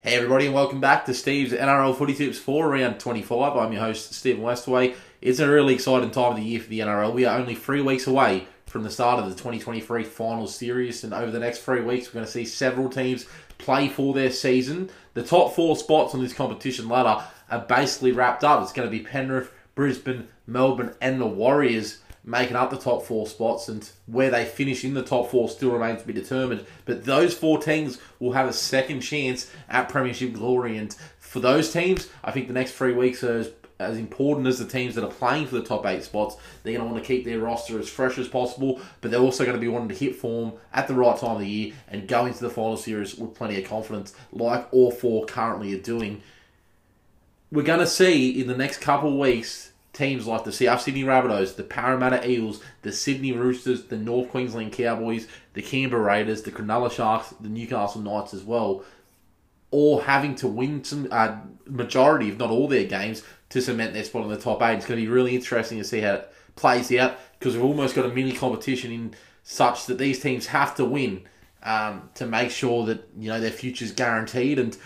Hey everybody and welcome back to Steve's NRL Footy Tips for round 25. I'm your host Stephen Westaway. It's a really exciting time of the year for the NRL. We are only 3 weeks away from the start of the 2023 finals series, and over the next 3 weeks we're going to see several teams play for their season. The top 4 spots on this competition ladder are basically wrapped up. It's going to be Penrith, Brisbane, Melbourne and the Warriors making up the top 4 spots, and where they finish in the top 4 still remains to be determined. But those 4 teams will have a second chance at premiership glory, and for those teams, I think the next 3 weeks are as important as the teams that are playing for the top 8 spots. They're going to want to keep their roster as fresh as possible, but they're also going to be wanting to hit form at the right time of the year and go into the final series with plenty of confidence, like all 4 currently are doing. We're going to see in the next couple of weeks teams like the South Sydney Rabbitohs, the Parramatta Eels, the Sydney Roosters, the North Queensland Cowboys, the Canberra Raiders, the Cronulla Sharks, the Newcastle Knights as well, all having to win some majority, if not all their games, to cement their spot in the top 8. It's going to be really interesting to see how it plays out, because we've almost got a mini competition in such that these teams have to win to make sure that their future's guaranteed. And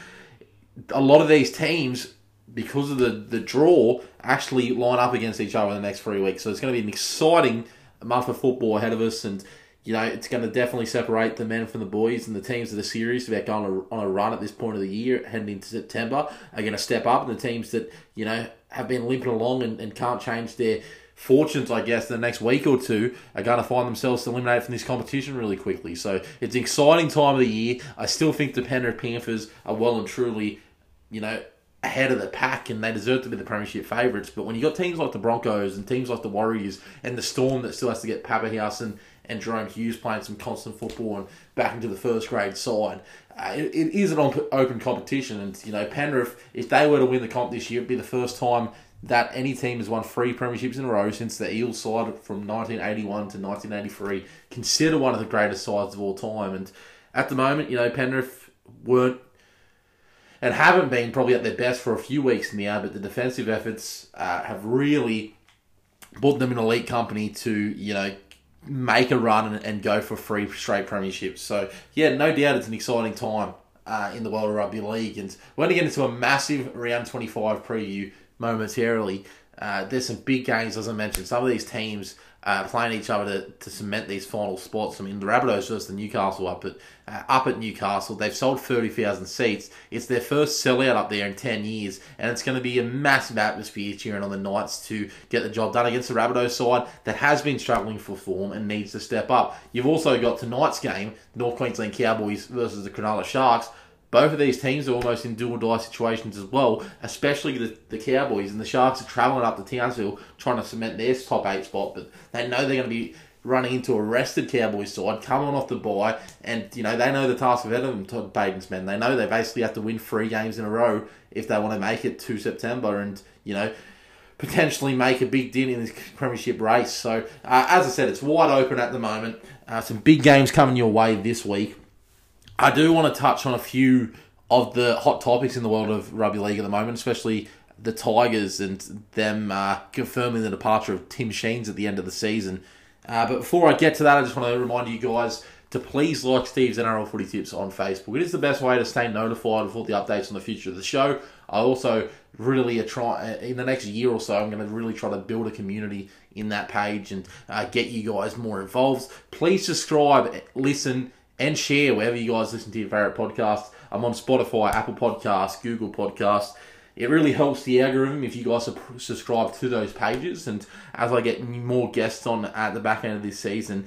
a lot of these teams, because of the draw, actually line up against each other in the next 3 weeks. So it's going to be an exciting month of football ahead of us, and it's going to definitely separate the men from the boys, and the teams that are serious about going on a run at this point of the year, heading into September, are going to step up, and the teams that have been limping along and can't change their fortunes, I guess, in the next week or two, are going to find themselves eliminated from this competition really quickly. So it's an exciting time of the year. I still think the Penrith Panthers are well and truly, ahead of the pack, and they deserve to be the premiership favourites. But when you got teams like the Broncos and teams like the Warriors and the Storm that still has to get Papahouse and Jerome Hughes playing some constant football and back into the first grade side, it is an open competition. And Penrith, if they were to win the comp this year, it'd be the first time that any team has won 3 premierships in a row since the Eels side from 1981 to 1983, consider one of the greatest sides of all time. And at the moment, Penrith weren't and haven't been probably at their best for a few weeks now, but the defensive efforts have really put them in elite company to, make a run and go for 3 straight premierships. So, yeah, no doubt it's an exciting time in the world of rugby league. And we're going to get into a massive round 25 preview momentarily. There's some big games, as I mentioned. Some of these teams playing each other to cement these final spots. I mean, the Rabbitohs versus the Newcastle up at Newcastle. They've sold 30,000 seats. It's their first sellout up there in 10 years, and it's going to be a massive atmosphere cheering on the Knights to get the job done against the Rabbitohs side that has been struggling for form and needs to step up. You've also got tonight's game, the North Queensland Cowboys versus the Cronulla Sharks. Both of these teams are almost in do-or-die situations as well, especially the Cowboys. And the Sharks are travelling up to Townsville trying to cement their top 8 spot, but they know they're going to be running into a rested Cowboys side, coming off the bye, and they know the task ahead of them, Todd Baden's men. They know they basically have to win 3 games in a row if they want to make it to September and, potentially make a big dent in this premiership race. So, as I said, it's wide open at the moment. Some big games coming your way this week. I do want to touch on a few of the hot topics in the world of rugby league at the moment, especially the Tigers and them confirming the departure of Tim Sheens at the end of the season. But before I get to that, I just want to remind you guys to please like Steve's NRL Footy Tips on Facebook. It is the best way to stay notified of all the updates on the future of the show. I also really in the next year or so, I'm going to really try to build a community in that page and get you guys more involved. Please subscribe, listen, and share wherever you guys listen to your favourite podcasts. I'm on Spotify, Apple Podcasts, Google Podcasts. It really helps the algorithm if you guys subscribe to those pages. And as I get more guests on at the back end of this season,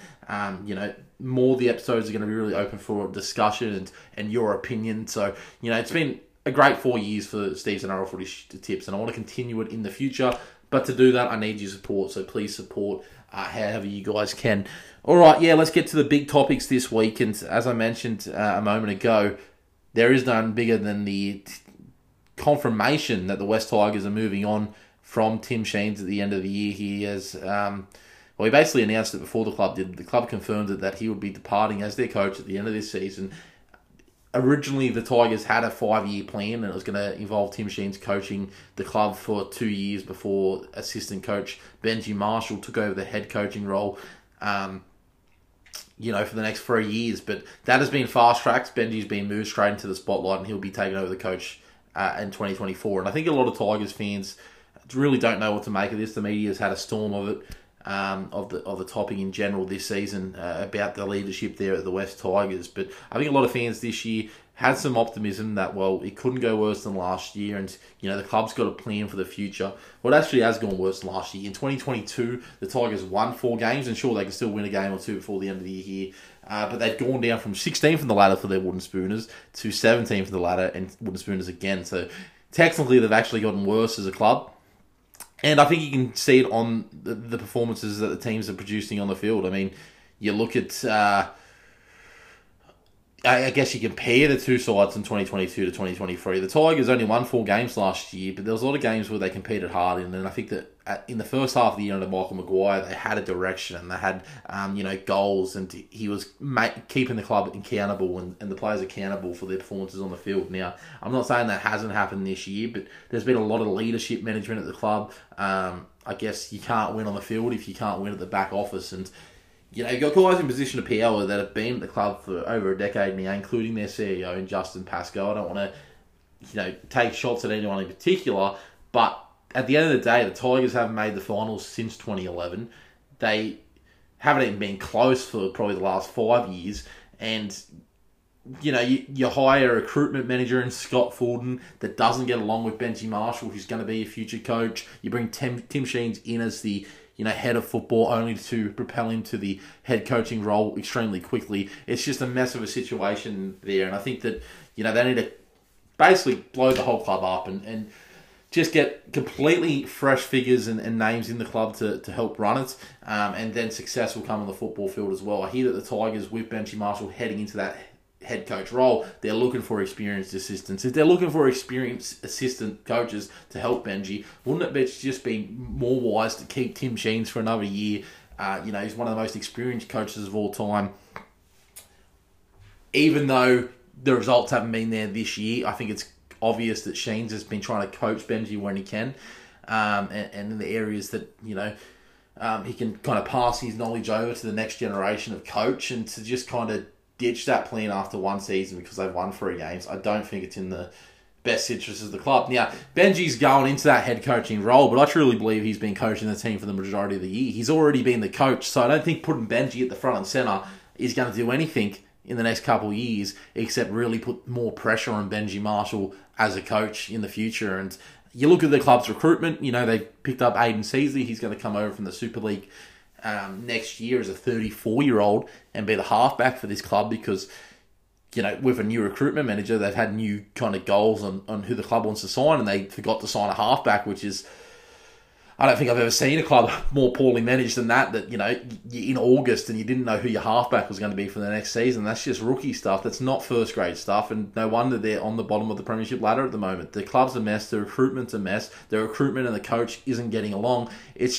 more of the episodes are going to be really open for discussion and your opinion. So, it's been a great 4 years for Steve's NRL Footy Tips, and I want to continue it in the future. But to do that, I need your support. So please support however you guys can. All right, let's get to the big topics this week. And as I mentioned a moment ago, there is none bigger than the confirmation that the West Tigers are moving on from Tim Sheens at the end of the year. He has, he basically announced it before the club did. The club confirmed that he would be departing as their coach at the end of this season. Originally, the Tigers had a 5-year plan, and it was going to involve Tim Sheens coaching the club for 2 years before assistant coach Benji Marshall took over the head coaching role. for the next 3 years. But that has been fast-tracked. Benji's been moved straight into the spotlight, and he'll be taking over the coach in 2024. And I think a lot of Tigers fans really don't know what to make of this. The media's had a storm of it, of the topic in general this season about the leadership there at the West Tigers. But I think a lot of fans this year had some optimism that, well, it couldn't go worse than last year, and the club's got a plan for the future. Well, it actually has gone worse than last year. In 2022, the Tigers won 4 games, and sure, they can still win a game or two before the end of the year here. But they've gone down from 16th in the ladder for their Wooden Spooners to 17th in the ladder and Wooden Spooners again. So technically, they've actually gotten worse as a club. And I think you can see it on the performances that the teams are producing on the field. I mean, you look at... I guess you compare the two sides in 2022 to 2023. The Tigers only won 4 games last year, but there was a lot of games where they competed hard in. And I think that in the first half of the year under Michael Maguire, they had a direction and they had, goals, and he was keeping the club accountable and the players accountable for their performances on the field. Now, I'm not saying that hasn't happened this year, but there's been a lot of leadership management at the club. I guess you can't win on the field if you can't win at the back office, and you've got guys in position of power that have been at the club for over a decade now, including their CEO and Justin Pascoe. I don't want to, take shots at anyone in particular, but at the end of the day, the Tigers haven't made the finals since 2011. They haven't even been close for probably the last 5 years, and you hire a recruitment manager in Scott Fulton that doesn't get along with Benji Marshall, who's going to be a future coach. You bring Tim Sheens in as the head of football, only to propel him to the head coaching role extremely quickly. It's just a mess of a situation there, and I think that they need to basically blow the whole club up and just get completely fresh figures and names in the club to help run it, and then success will come on the football field as well. I hear that the Tigers, with Benji Marshall heading into that head coach role, they're looking for experienced assistants. If they're looking for experienced assistant coaches to help Benji, wouldn't it just be more wise to keep Tim Sheens for another year? He's one of the most experienced coaches of all time. Even though the results haven't been there this year, I think it's obvious that Sheens has been trying to coach Benji when he can, and in the areas that he can kind of pass his knowledge over to the next generation of coach, and to just kind of ditch that plan after one season because they've won 3 games. I don't think it's in the best interest of the club. Now, Benji's going into that head coaching role, but I truly believe he's been coaching the team for the majority of the year. He's already been the coach, so I don't think putting Benji at the front and centre is going to do anything in the next couple of years except really put more pressure on Benji Marshall as a coach in the future. And you look at the club's recruitment, they've picked up Aiden Seasley. He's going to come over from the Super League next year as a 34-year-old and be the halfback for this club because, with a new recruitment manager, they've had new kind of goals on who the club wants to sign, and they forgot to sign a halfback, which is, I don't think I've ever seen a club more poorly managed than that, you're in August and you didn't know who your halfback was going to be for the next season. That's just rookie stuff. That's not first-grade stuff, and no wonder they're on the bottom of the premiership ladder at the moment. The club's a mess. The recruitment's a mess. The recruitment and the coach isn't getting along. It's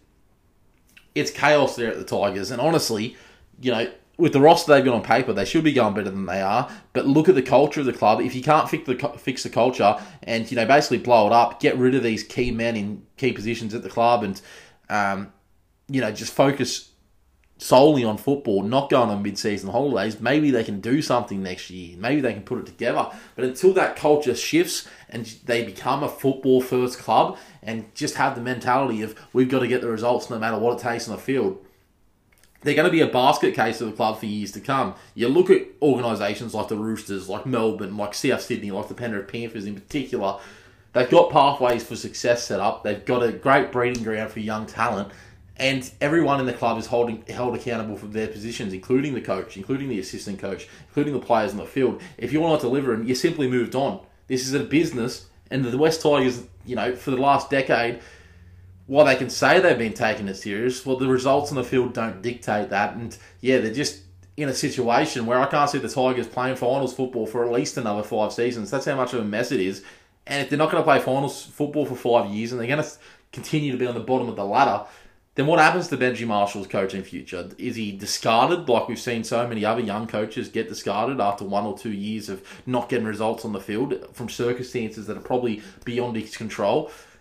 chaos there at the Tigers. And honestly, with the roster they've got on paper, they should be going better than they are. But look at the culture of the club. If you can't fix the culture and, basically blow it up, get rid of these key men in key positions at the club and, just focus solely on football, not going on mid-season holidays, maybe they can do something next year. Maybe they can put it together. But until that culture shifts and they become a football-first club and just have the mentality of we've got to get the results no matter what it takes on the field, they're going to be a basket case of the club for years to come. You look at organisations like the Roosters, like Melbourne, like South Sydney, like the Penrith Panthers in particular. They've got pathways for success set up. They've got a great breeding ground for young talent. And everyone in the club is held accountable for their positions, including the coach, including the assistant coach, including the players on the field. If you're not delivering, you simply moved on. This is a business, and the West Tigers, for the last decade, while they can say they've been taking it serious, well, the results on the field don't dictate that. And yeah, they're just in a situation where I can't see the Tigers playing finals football for at least another 5 seasons. That's how much of a mess it is. And if they're not going to play finals football for 5 years and they're going to continue to be on the bottom of the ladder, then what happens to Benji Marshall's coaching future? Is he discarded, like we've seen so many other young coaches get discarded after 1 or 2 years of not getting results on the field from circumstances that are probably beyond his control?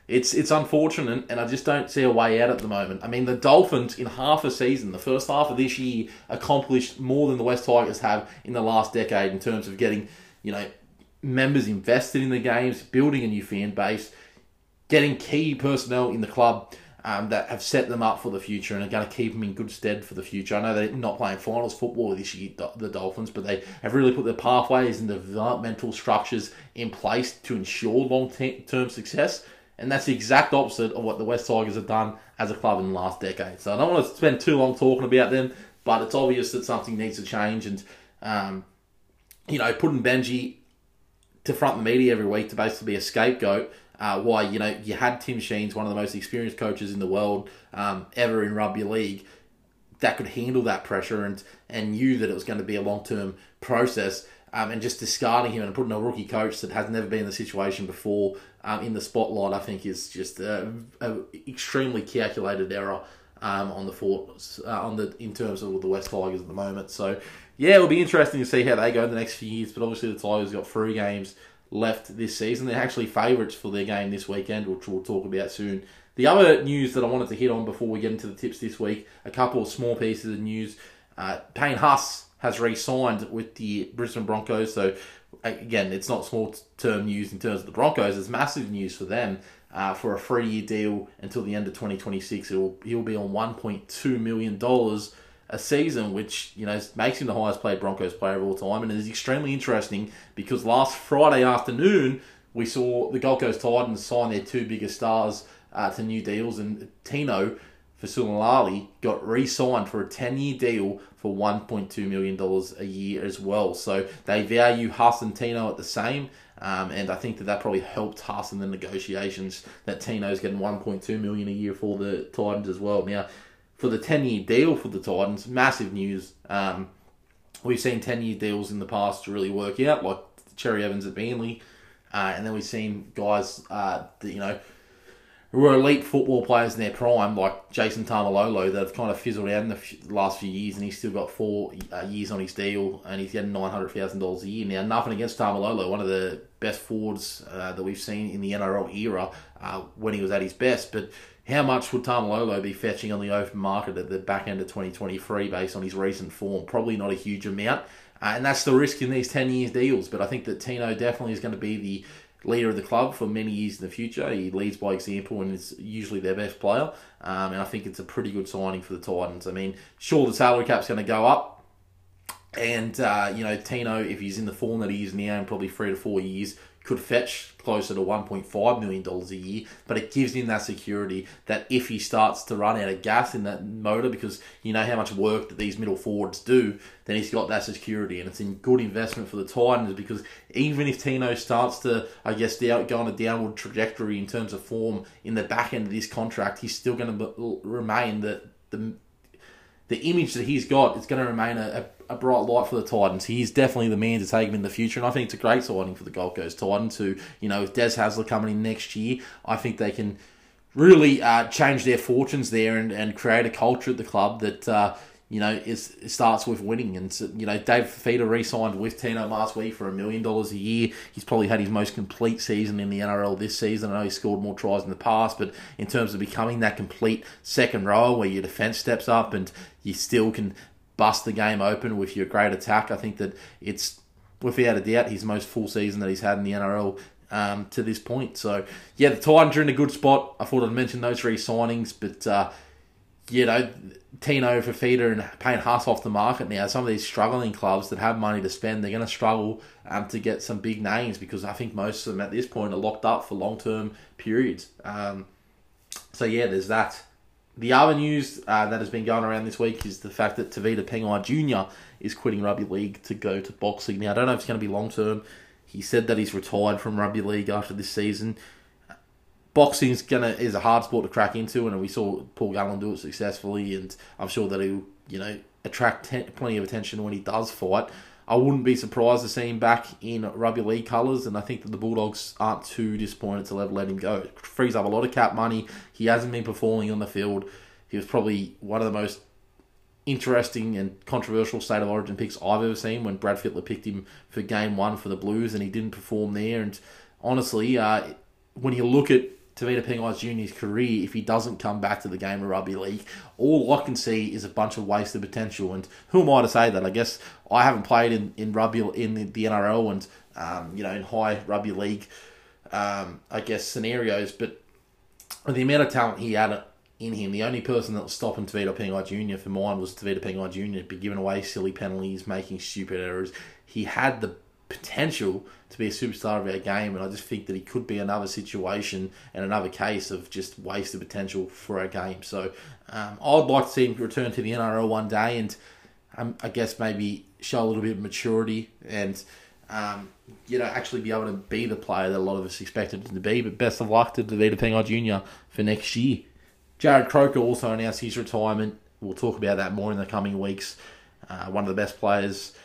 It's unfortunate, and I just don't see a way out at the moment. I mean, the Dolphins, in half a season, the first half of this year, accomplished more than the West Tigers have in the last decade in terms of getting, members invested in the games, building a new fan base, getting key personnel in the club that have set them up for the future and are going to keep them in good stead for the future. I know they're not playing finals football this year, the Dolphins, but they have really put their pathways and developmental structures in place to ensure long-term success. And that's the exact opposite of what the West Tigers have done as a club in the last decade. So I don't want to spend too long talking about them, but it's obvious that something needs to change. And, putting Benji to front the media every week to basically be a scapegoat, why, you had Tim Sheens, one of the most experienced coaches in the world ever in rugby league, that could handle that pressure and knew that it was going to be a long-term process. And just discarding him and putting a rookie coach that has never been in the situation before in the spotlight, I think is just an extremely calculated error in terms of the West Tigers at the moment. So, yeah, it'll be interesting to see how they go in the next few years. But obviously, the Tigers got 3 games left this season. They're actually favourites for their game this weekend, which we'll talk about soon. The other news that I wanted to hit on before we get into the tips this week, a couple of small pieces of news. Payne Haas has re-signed with the Brisbane Broncos. So, again, it's not small-term news in terms of the Broncos. It's massive news for them for a 3-year deal until the end of 2026. He'll be on $1.2 million a season, which makes him the highest paid Broncos player of all time. And it is extremely interesting because last Friday afternoon, we saw the Gold Coast Titans sign their 2 biggest stars to new deals, and Tino Fasulalali got re-signed for a 10-year deal for $1.2 million a year as well. So they value Haas and Tino at the same, and I think that probably helped Haas in the negotiations that Tino's getting $1.2 million a year for the Titans as well. Now, for the 10-year deal for the Titans, massive news. We've seen 10-year deals in the past really work out, like Cherry Evans at Burnley, and then we've seen guys who were elite football players in their prime, like Jason Tamalolo, that have kind of fizzled out in the last few years, and he's still got 4 years on his deal, and he's getting $900,000 a year. Now, nothing against Tamalolo, one of the best forwards that we've seen in the NRL era when he was at his best, but how much would Tamalolo be fetching on the open market at the back end of 2023 based on his recent form? Probably not a huge amount, and that's the risk in these 10-year deals, but I think that Tino definitely is going to be the leader of the club for many years in the future. He leads by example and is usually their best player. And I think it's a pretty good signing for the Titans. I mean, sure, the salary cap's going to go up. And, Tino, if he's in the form that he is now in probably 3 to 4 years, could fetch closer to $1.5 million a year, but it gives him that security that if he starts to run out of gas in that motor, because you know how much work that these middle forwards do, then he's got that security, and it's a good investment for the Titans, because even if Tino starts to, go on a downward trajectory in terms of form in the back end of this contract, he's still going to remain the image that he's got. It's going to remain a bright light for the Titans. He's definitely the man to take him in the future, and I think it's a great signing for the Gold Coast Titans who, with Des Hasler coming in next year, I think they can really change their fortunes there and create a culture at the club that, starts with winning. And, Dave Fifita re-signed with Tino last week for $1 million a year. He's probably had his most complete season in the NRL this season. I know he's scored more tries in the past, but in terms of becoming that complete second rower where your defence steps up and you still can bust the game open with your great attack, I think that it's, without a doubt, his most full season that he's had in the NRL to this point. So, the Titans are in a good spot. I thought I'd mention those 3 signings, but, Tino Fifita and Payne Haas off the market now. Some of these struggling clubs that have money to spend, they're going to struggle to get some big names, because I think most of them at this point are locked up for long-term periods. There's that. The other news that has been going around this week is the fact that Tavita Pengai Jr. is quitting rugby league to go to boxing. Now, I don't know if it's going to be long-term. He said that he's retired from rugby league after this season. Boxing is a hard sport to crack into, and we saw Paul Gallen do it successfully, and I'm sure that he'll attract plenty of attention when he does fight. I wouldn't be surprised to see him back in rugby league colours, and I think that the Bulldogs aren't too disappointed to let him go. It frees up a lot of cap money. He hasn't been performing on the field. He was probably one of the most interesting and controversial State of Origin picks I've ever seen, when Brad Fittler picked him for Game 1 for the Blues, and he didn't perform there. And honestly, when you look at Tavita Pengai Jr.'s career if he doesn't come back to the game of rugby league. All I can see is a bunch of wasted potential. And who am I to say that? I guess I haven't played in rugby in the NRL and in high rugby league scenarios, but the amount of talent he had in him, the only person that was stopping Tavita Pengai Jr. for mine was Tavita Pengai Jr. be giving away silly penalties, making stupid errors. He had the potential to be a superstar of our game, and I just think that he could be another situation and another case of just wasted potential for our game. So I'd like to see him return to the NRL one day and I guess maybe show a little bit of maturity and actually be able to be the player that a lot of us expected him to be. But best of luck to Tavita Pengai Jr. for next year. Jarrod Croker also announced his retirement. We'll talk about that more in the coming weeks. One of the best players,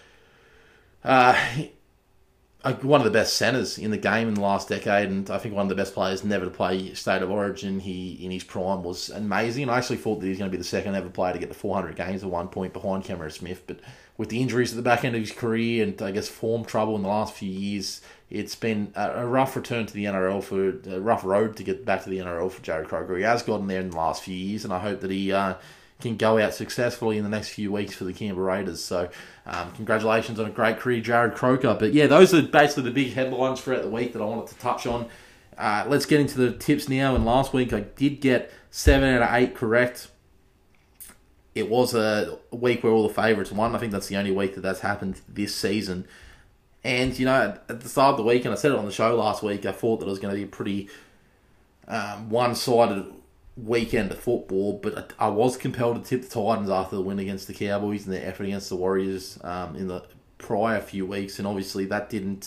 one of the best centres in the game in the last decade, and I think one of the best players never to play State of Origin. He, in his prime, was amazing, and I actually thought that he was going to be the second ever player to get to 400 games at one point behind Cameron Smith, but with the injuries at the back end of his career and, I guess, form trouble in the last few years, it's been a rough return to the NRL, for a rough road to get back to the NRL for Jarrod Croker. He has gotten there in the last few years, and I hope that he can go out successfully in the next few weeks for the Canberra Raiders. So congratulations on a great career, Jarrod Croker. But yeah, those are basically the big headlines throughout the week that I wanted to touch on. Let's get into the tips now. And last week I did get 7 out of 8 correct. It was a week where all the favourites won. I think that's the only week that that's happened this season. And, at the start of the week, and I said it on the show last week, I thought that it was going to be a pretty one-sided weekend of football, but I was compelled to tip the Titans after the win against the Cowboys and their effort against the Warriors in the prior few weeks, and obviously that didn't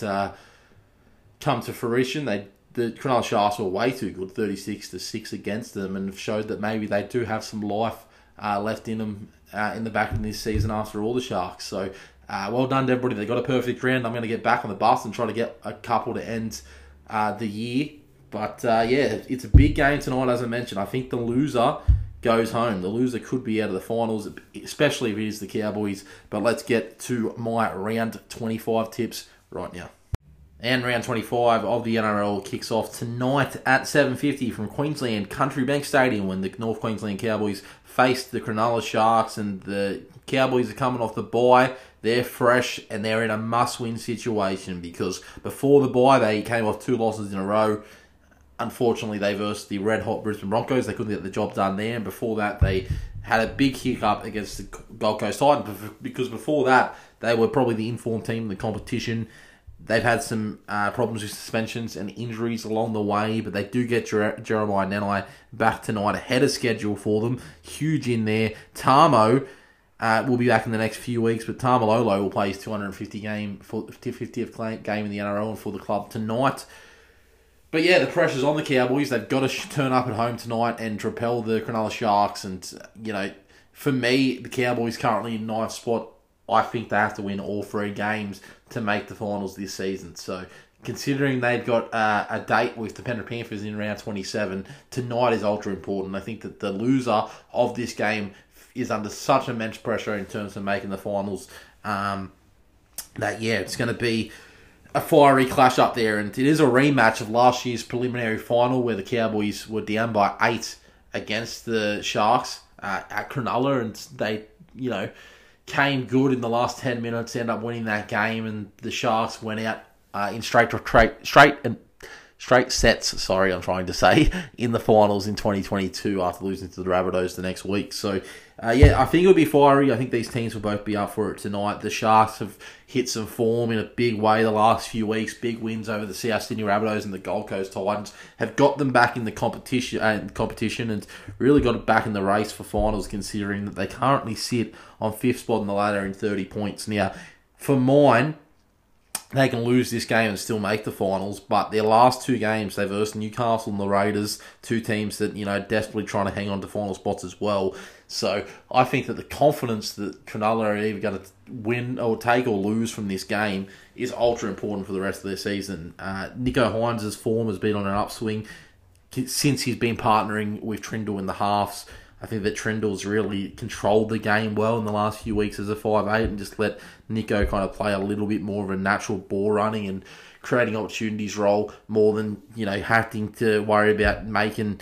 come to fruition. The Cronulla Sharks were way too good, 36-6 against them, and showed that maybe they do have some life left in them in the back of this season after all, the Sharks. So well done to everybody. They got a perfect round. I'm going to get back on the bus and try to get a couple to end the year. But it's a big game tonight, as I mentioned. I think the loser goes home. The loser could be out of the finals, especially if it is the Cowboys. But let's get to my round 25 tips right now. And round 25 of the NRL kicks off tonight at 7:50 from Queensland Country Bank Stadium when the North Queensland Cowboys face the Cronulla Sharks, and the Cowboys are coming off the bye. They're fresh and they're in a must-win situation because before the bye they came off 2 losses in a row. Unfortunately, they versed the red-hot Brisbane Broncos. They couldn't get the job done there. And before that, they had a big hiccup against the Gold Coast Titans because before that, they were probably the informed team in the competition. They've had some problems with suspensions and injuries along the way, but they do get Jeremiah Nanai back tonight ahead of schedule for them. Huge in there. Tamo will be back in the next few weeks, but Tamalolo will play his 250th game in the NRL and for the club tonight. But yeah, the pressure's on the Cowboys. They've got to turn up at home tonight and repel the Cronulla Sharks. And, for me, the Cowboys currently in 9th spot. I think they have to win all 3 games to make the finals this season. So, considering they've got a date with the Penrith Panthers in round 27, tonight is ultra important. I think that the loser of this game is under such immense pressure in terms of making the finals it's going to be a fiery clash up there, and it is a rematch of last year's preliminary final where the Cowboys were down by 8 against the Sharks at Cronulla, and they, came good in the last 10 minutes, ended up winning that game, and the Sharks went out in straight sets, in the finals in 2022 after losing to the Rabbitohs the next week. So, I think it'll be fiery. I think these teams will both be up for it tonight. The Sharks have hit some form in a big way the last few weeks. Big wins over the South Sydney Rabbitohs and the Gold Coast Titans have got them back in the competition and really got it back in the race for finals, considering that they currently sit on 5th spot in the ladder in 30 points. Now, for mine, they can lose this game and still make the finals, but their last 2 games, they versed Newcastle and the Raiders, 2 teams that, desperately trying to hang on to final spots as well. So I think that the confidence that Cronulla are either going to win or take or lose from this game is ultra important for the rest of their season. Nicho Hynes' form has been on an upswing since he's been partnering with Trindle in the halves. I think that Trindle's really controlled the game well in the last few weeks as a 5'8", and just let Nicho kind of play a little bit more of a natural ball running and creating opportunities role more than, having to worry about making,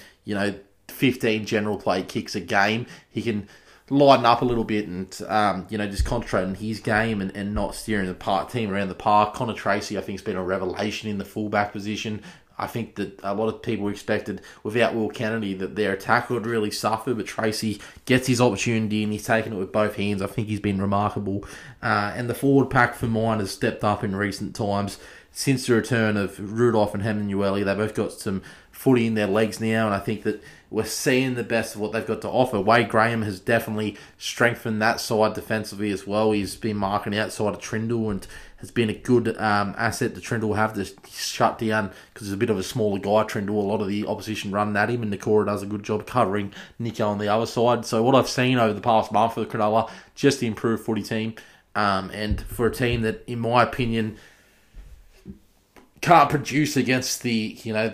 15 general play kicks a game. He can lighten up a little bit and, just concentrate on his game and not steering the team around the park. Connor Tracy, I think, has been a revelation in the fullback position. I think that a lot of people expected, without Will Kennedy, that their attack would really suffer, but Tracy gets his opportunity and he's taken it with both hands. I think he's been remarkable. And the forward pack for mine has stepped up in recent times. Since the return of Rudolph and Hemmanueli, they both got some footy in their legs now, and I think that we're seeing the best of what they've got to offer. Wade Graham has definitely strengthened that side defensively as well. He's been marking outside of Trindle and has been a good asset that Trindle have to shut down, because he's a bit of a smaller guy, Trindle. A lot of the opposition run at him, and Nakora does a good job covering Nico on the other side. So what I've seen over the past month for the Cronulla, just the improved footy team, and for a team that, in my opinion, can't produce against the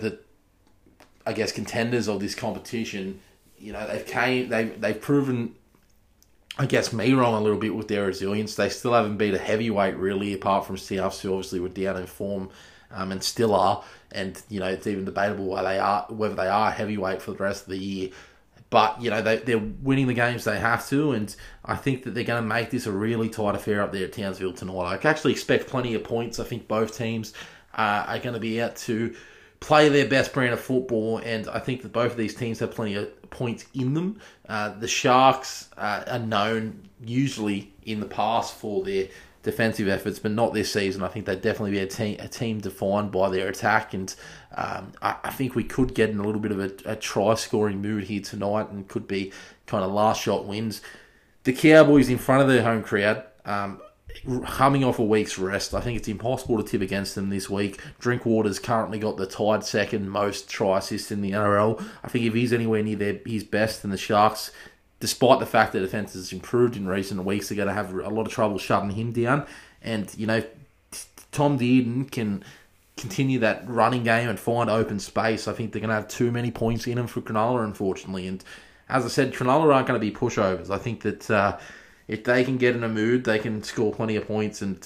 contenders of this competition. They've proven, I guess, me wrong a little bit with their resilience. They still haven't beat a heavyweight, really, apart from Souths, who obviously were down in form, and still are. And, it's even debatable whether they are heavyweight for the rest of the year. But, they're winning the games they have to, and I think that they're going to make this a really tight affair up there at Townsville tonight. I actually expect plenty of points. I think both teams are going to be out to play their best brand of football, and I think that both of these teams have plenty of points in them. The Sharks are known usually in the past for their defensive efforts, but not this season. I think they'd definitely be a team defined by their attack, and I think we could get in a little bit of a try-scoring mood here tonight, and could be kind of last-shot wins. The Cowboys in front of their home crowd, coming off a week's rest, I think it's impossible to tip against them this week. Drinkwater's currently got the tied second most try assists in the NRL. I think if he's anywhere near his best, then the Sharks, despite the fact that defence has improved in recent weeks, are going to have a lot of trouble shutting him down. And, Tom Dearden can continue that running game and find open space. I think they're going to have too many points in them for Cronulla, unfortunately. And as I said, Cronulla aren't going to be pushovers. I think that if they can get in a mood, they can score plenty of points. And,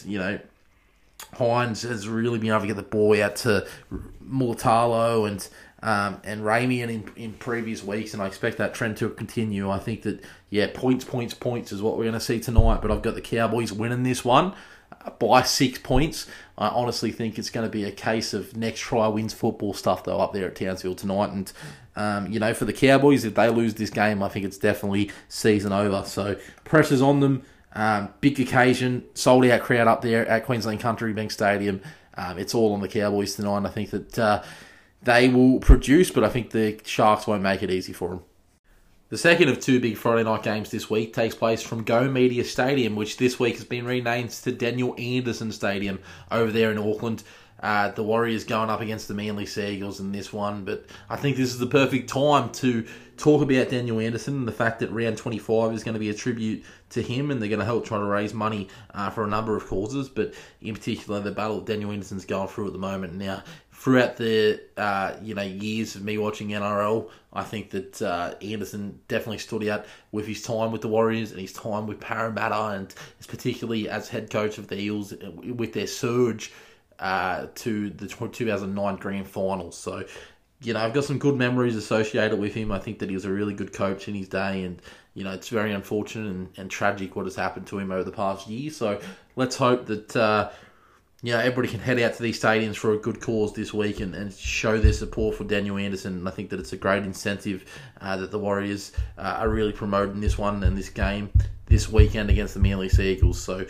Hines has really been able to get the ball out to Mulatalo and Ramian in previous weeks, and I expect that trend to continue. I think that, points is what we're going to see tonight, but I've got the Cowboys winning this one by 6 points. I honestly think it's going to be a case of next try wins football stuff, though, up there at Townsville tonight. And, for the Cowboys, if they lose this game, I think it's definitely season over. So pressure's on them. Big occasion, sold-out crowd up there at Queensland Country Bank Stadium. It's all on the Cowboys tonight. I think that they will produce, but I think the Sharks won't make it easy for them. The second of two big Friday night games this week takes place from Go Media Stadium, which this week has been renamed to Daniel Anderson Stadium over there in Auckland. The Warriors going up against the Manly Sea Eagles in this one, but I think this is the perfect time to talk about Daniel Anderson and the fact that round 25 is going to be a tribute to him, and they're going to help try to raise money for a number of causes, but in particular the battle Daniel Anderson's going through at the moment. Now, throughout the years of me watching NRL, I think that Anderson definitely stood out with his time with the Warriors and his time with Parramatta, and particularly as head coach of the Eels with their surge to the 2009 Grand Finals. So, I've got some good memories associated with him. I think that he was a really good coach in his day, and, it's very unfortunate and tragic what has happened to him over the past year. So let's hope that, everybody can head out to these stadiums for a good cause this week and show their support for Daniel Anderson. And I think that it's a great incentive that the Warriors are really promoting this one and this game this weekend against the Manly Sea Eagles. So,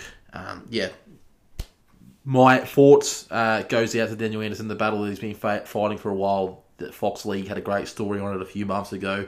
my thoughts goes out to Daniel Anderson, the battle that he's been fighting for a while. The Fox League had a great story on it a few months ago.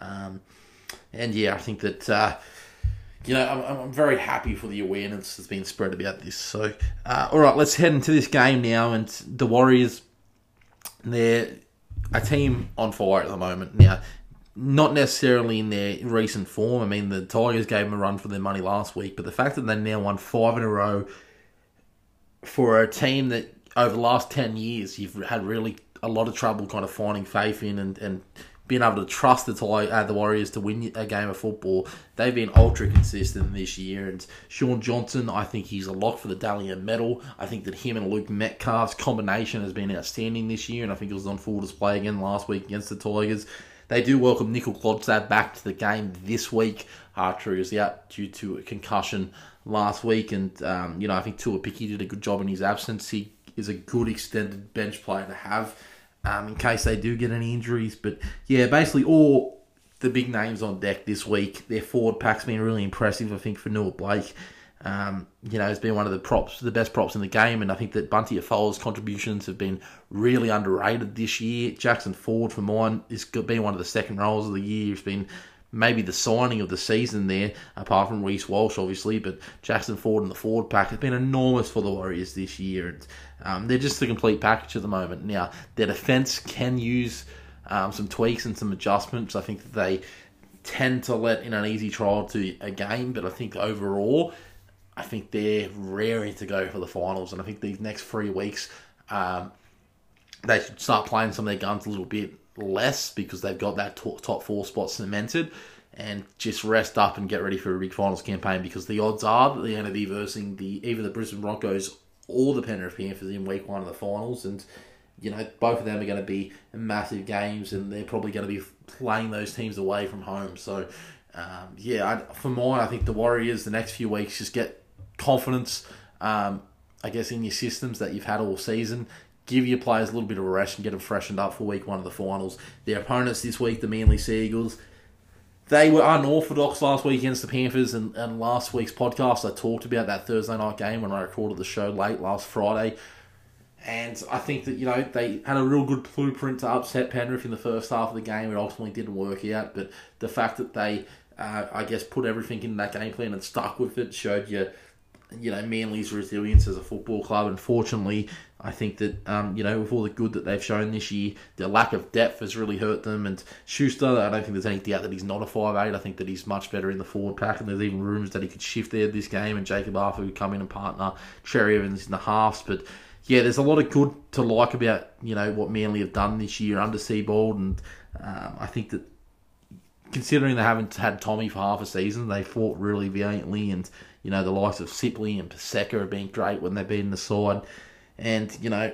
I think that, I'm very happy for the awareness that's been spread about this. So, all right, let's head into this game now. And the Warriors, they're a team on fire at the moment. Now, not necessarily in their recent form. I mean, the Tigers gave them a run for their money last week, but the fact that they now won 5 in a row for a team that over the last 10 years you've had really a lot of trouble kind of finding faith in and being able to trust the Warriors to win a game of football. They've been ultra consistent this year. And Sean Johnson, I think he's a lock for the Dalian medal. I think that him and Luke Metcalf's combination has been outstanding this year, and I think it was on full display again last week against the Tigers. They do welcome Nickel Klodstad back to the game this week after he was out due to a concussion last week. And, I think Tuapiki did a good job in his absence. He is a good extended bench player to have in case they do get any injuries. But, yeah, basically all the big names on deck this week. Their forward pack's been really impressive, I think, for Noah Blake. Has been one of the best props in the game, and I think that Bunty Afola's contributions have been really underrated this year. Jackson Ford, for mine, has been one of the second roles of the year. He's been maybe the signing of the season there, apart from Reece Walsh, obviously, but Jackson Ford and the forward pack has been enormous for the Warriors this year. And, they're just a complete package at the moment. Now, their defence can use some tweaks and some adjustments. I think that they tend to let in an easy trial to a game, but I think overall, I think they're raring to go for the finals, and I think these next 3 weeks, they should start playing some of their guns a little bit less because they've got that top 4 spot cemented, and just rest up and get ready for a big finals campaign, because the odds are that they're going to be versing either the Brisbane Broncos or the Penrith Panthers in week 1 of the finals, and both of them are going to be massive games, and they're probably going to be playing those teams away from home. So, for mine, I think the Warriors the next few weeks just get confidence, in your systems that you've had all season. Give your players a little bit of a rest and get them freshened up for week 1 of the finals. Their opponents this week, the Manly Sea Eagles, they were unorthodox last week against the Panthers, and last week's podcast I talked about that Thursday night game when I recorded the show late last Friday. And I think that, they had a real good blueprint to upset Penrith in the first half of the game. It ultimately didn't work out, but the fact that they, put everything in that game plan and stuck with it showed you, Manly's resilience as a football club. Unfortunately, I think that, with all the good that they've shown this year, the lack of depth has really hurt them. And Schuster, I don't think there's any doubt that he's not a 5'8". I think that he's much better in the forward pack, and there's even rumours that he could shift there this game, and Jacob Arthur would come in and partner Cherry Evans in the halves. But, yeah, there's a lot of good to like about, what Manly have done this year under Seabold, and I think that considering they haven't had Tommy for half a season, they fought really valiantly, and, the likes of Sipley and Paseka have been great when they've been in the side. And,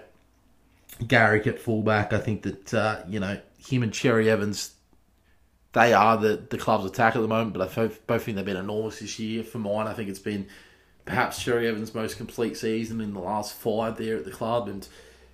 Garrick at fullback, I think that, him and Cherry Evans, they are the club's attack at the moment, but I both think they've been enormous this year. For mine, I think it's been perhaps Cherry Evans' most complete season in the last 5 there at the club. And,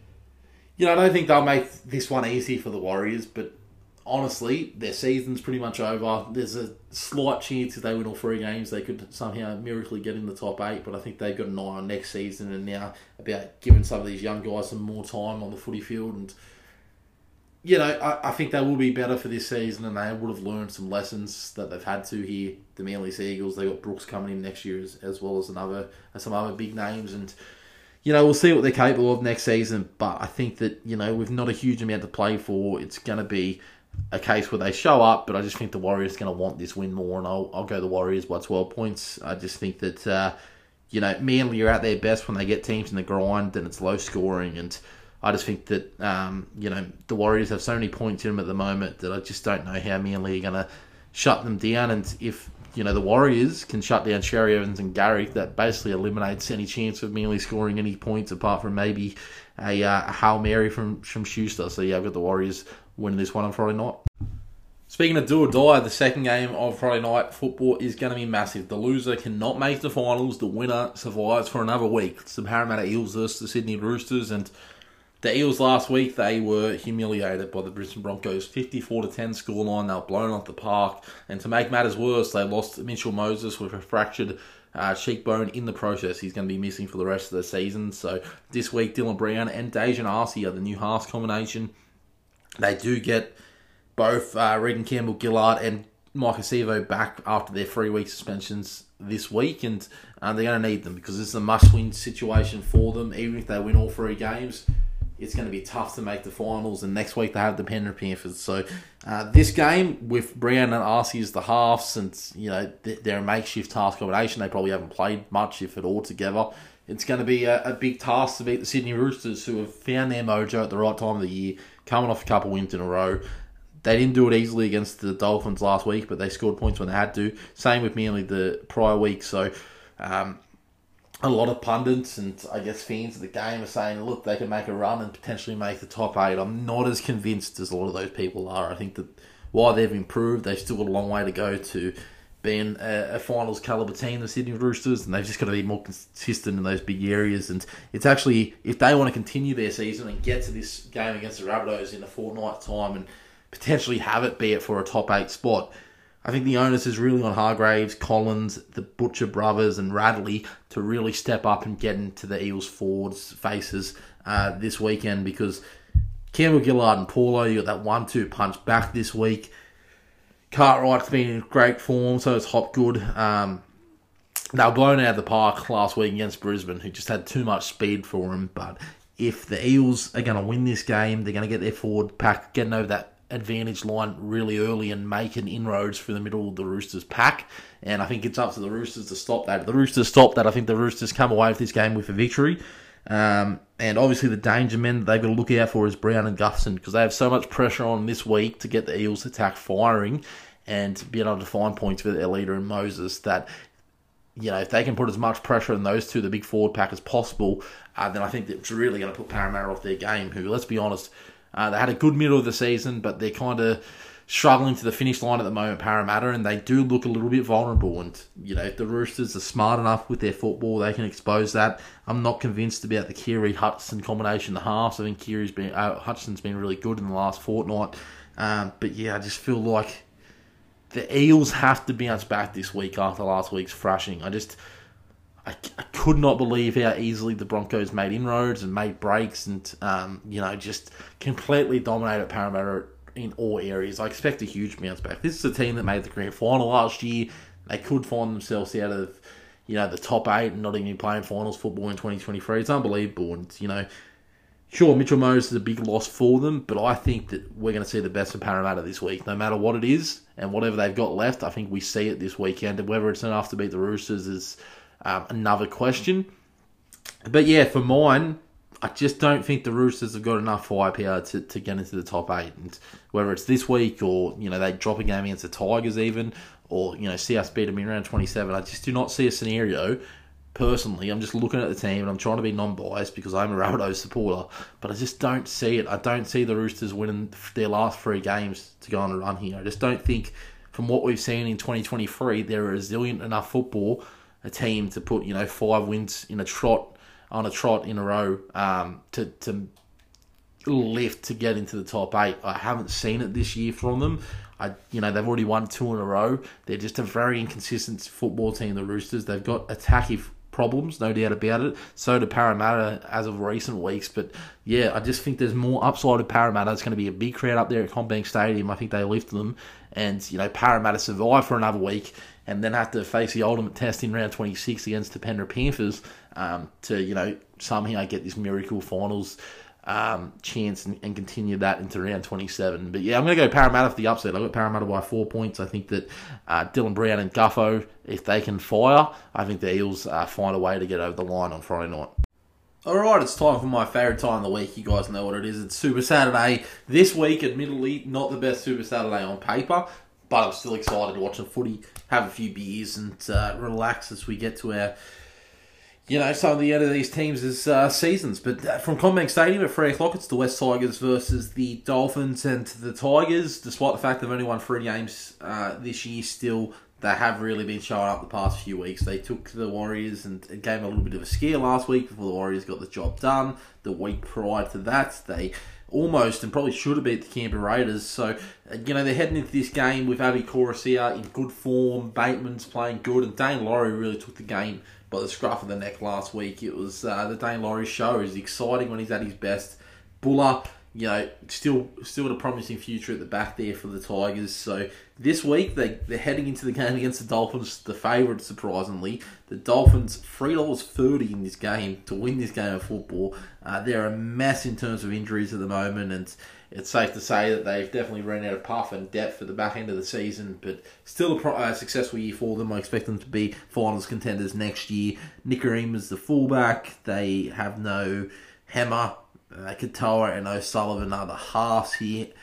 I don't think they'll make this one easy for the Warriors, but honestly, their season's pretty much over. There's a slight chance if they win all 3 games, they could somehow miraculously get in the top 8, but I think they've got an eye on next season and now about giving some of these young guys some more time on the footy field. And, I think they will be better for this season, and they would have learned some lessons that they've had to here. The Manly Sea Eagles, they've got Brooks coming in next year as well as some other big names, and we'll see what they're capable of next season. But I think that, with not a huge amount to play for, it's going to be a case where they show up, but I just think the Warriors are going to want this win more, and I'll go the Warriors by 12 points. I just think that, Manly are at their best when they get teams in the grind, and it's low scoring, and I just think that, the Warriors have so many points in them at the moment that I just don't know how Manly are going to shut them down. And if, the Warriors can shut down Cherry Evans and Garrick, that basically eliminates any chance of Manly scoring any points apart from maybe a Hail Mary from Schuster. So, yeah, I've got the Warriors winning this one on Friday night. Speaking of do or die, the second game of Friday night football is going to be massive. The loser cannot make the finals. The winner survives for another week. It's the Parramatta Eels versus the Sydney Roosters, and the Eels last week, they were humiliated by the Brisbane Broncos. 54-10 scoreline. They were blown off the park. And to make matters worse, they lost Mitchell Moses with a fractured cheekbone in the process. He's going to be missing for the rest of the season. So this week, Dylan Brown and Dejan Arce are the new halves combination. They do get both Regan Campbell-Gillard and Mike Acevo back after their 3-week suspensions this week. And they're going to need them because this is a must-win situation for them. Even if they win all 3 games, it's going to be tough to make the finals, and next week they have the Penrith Panthers. So this game with Brown and Arce as the halves, and they're a makeshift half combination. They probably haven't played much, if at all, together. It's going to be a big task to beat the Sydney Roosters, who have found their mojo at the right time of the year, coming off a couple wins in a row. They didn't do it easily against the Dolphins last week, but they scored points when they had to. Same with Manly the prior week. So a lot of pundits and I guess fans of the game are saying, look, they can make a run and potentially make the top 8. I'm not as convinced as a lot of those people are. I think that while they've improved, they've still got a long way to go to being a finals caliber team, the Sydney Roosters, and they've just got to be more consistent in those big areas. And it's actually, if they want to continue their season and get to this game against the Rabbitohs in a fortnight's time and potentially have it be it for a top 8 spot, I think the onus is really on Hargraves, Collins, the Butcher brothers, and Radley to really step up and get into the Eels forwards' faces this weekend, because Campbell Gillard and Paulo, you got that 1-2 punch back this week. Cartwright's been in great form, so is Hopgood. They were blown out of the park last week against Brisbane, who just had too much speed for them. But if the Eels are going to win this game, they're going to get their forward pack, getting over that advantage line really early and making inroads for the middle of the Roosters pack. And I think it's up to the Roosters to stop that. If the Roosters stop that, I think the Roosters come away with this game with a victory. And obviously the danger men that they've got to look out for is Brown and Gutherson, because they have so much pressure on this week to get the Eels attack firing and be able to find points for their leader in Moses, that, you know, if they can put as much pressure on those two, the big forward pack, as possible, then I think that's really going to put Parramatta off their game, who, let's be honest, they had a good middle of the season, but they're kind of struggling to the finish line at the moment, Parramatta, and they do look a little bit vulnerable. And, you know, if the Roosters are smart enough with their football, they can expose that. I'm not convinced about the Keary-Hutchison combination, the halves. I think Hutchison's been really good in the last fortnight. But, yeah, I just feel like the Eels have to bounce back this week after last week's thrashing. I could not believe how easily the Broncos made inroads and made breaks and, just completely dominated Parramatta in all areas. I expect a huge bounce back. This is a team that made the grand final last year. They could find themselves out of, the top 8 and not even playing finals football in 2023. It's unbelievable. And, sure, Mitchell Moses is a big loss for them, but I think that we're going to see the best of Parramatta this week. No matter what it is and whatever they've got left, I think we see it this weekend. And whether it's enough to beat the Roosters is another question. But yeah, for mine, I just don't think the Roosters have got enough firepower to get into the top 8. And whether it's this week or, they drop a game against the Tigers even, or, see us beat them in round 27, I just do not see a scenario. Personally, I'm just looking at the team and I'm trying to be non-biased because I'm a Rabbitohs supporter, but I just don't see it. I don't see the Roosters winning their last 3 games to go on a run here. I just don't think, from what we've seen in 2023, they're a resilient enough football, a team to put, 5 wins in a trot in a row to lift to get into the top 8. I haven't seen it this year from them. They've already won 2 in a row. They're just a very inconsistent football team, the Roosters. They've got attacking problems, no doubt about it. So do Parramatta as of recent weeks. But yeah, I just think there's more upside of Parramatta. It's going to be a big crowd up there at CommBank Stadium. I think they lift them. And, Parramatta survive for another week and then have to face the ultimate test in round 26 against the Penrith Panthers to, somehow get this miracle finals chance and continue that into round 27. But yeah, I'm going to go Parramatta for the upset. I've got Parramatta by 4 points. I think that Dylan Brown and Gutho, if they can fire, I think the Eels find a way to get over the line on Friday night. Alright, it's time for my favourite time of the week. You guys know what it is. It's Super Saturday. This week, admittedly, not the best Super Saturday on paper, but I'm still excited to watch the footy, have a few beers and relax as we get to our some of the end of these teams' seasons. But from CommBank Stadium at 3 o'clock, it's the West Tigers versus the Dolphins. And the Tigers, despite the fact they've only won 3 games this year, still, they have really been showing up the past few weeks. They took the Warriors and gave a little bit of a scare last week before the Warriors got the job done. The week prior to that, they almost and probably should have beat the Canberra Raiders. So, they're heading into this game with Api Korosia in good form. Bateman's playing good, and Dane Laurie really took the game by the scruff of the neck last week. It was the Dane Laurie show. He's exciting when he's at his best. Buller, still a promising future at the back there for the Tigers. So this week they're heading into the game against the Dolphins, the favourite, surprisingly. The Dolphins $3.30 in this game to win this game of football. They're a mess in terms of injuries at the moment, and it's safe to say that they've definitely run out of puff and depth at the back end of the season, but still a successful year for them. I expect them to be finals contenders next year. Nickareema's the fullback. They have no Hammer. Katoa and O'Sullivan are the halves here.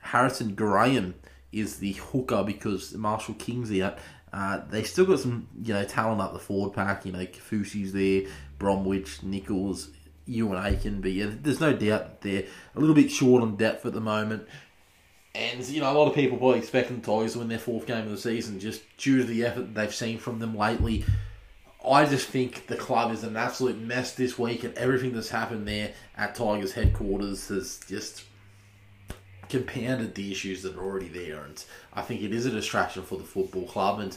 Harrison Graham is the hooker because Marshall King's out. They still got some, talent up the forward pack. Kafusi's there, Bromwich, Nichols, Ewan Aiken. But yeah, there's no doubt they're a little bit short on depth at the moment. And, a lot of people probably expecting the Tigers to win their 4th game of the season just due to the effort they've seen from them lately. I just think the club is an absolute mess this week, and everything that's happened there at Tigers headquarters has just compounded the issues that are already there. And I think it is a distraction for the football club. And,